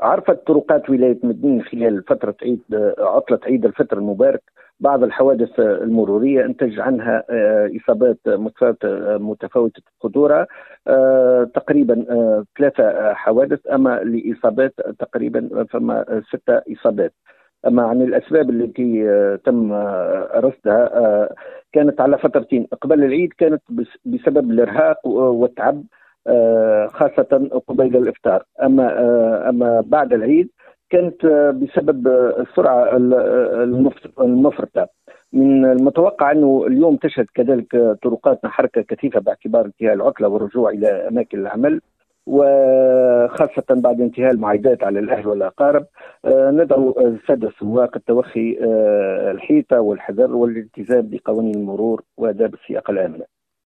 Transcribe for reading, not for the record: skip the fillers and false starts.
عرفت طرقات ولاية مدنين خلال فترة عطلة عيد الفطر المبارك بعض الحوادث المرورية انتج عنها إصابات متفاوتة الخطورة. تقريبا 3 حوادث، أما لإصابات تقريبا فما 6 إصابات. أما عن الأسباب التي تم رصدها كانت على فترتين. قبل العيد كانت بسبب الإرهاق والتعب، خاصة قبيل الإفطار. أما بعد العيد كانت بسبب السرعة المفرطة. من المتوقع أنه اليوم تشهد كذلك طرقاتنا حركة كثيفة باعتبار انتهاء العطلة والرجوع إلى أماكن العمل، وخاصة بعد انتهاء المعايدات على الأهل والأقارب. ندعو السادة السواق التوخي الحيطة والحذر والالتزام بقوانين المرور وآداب السياقة الآمنة.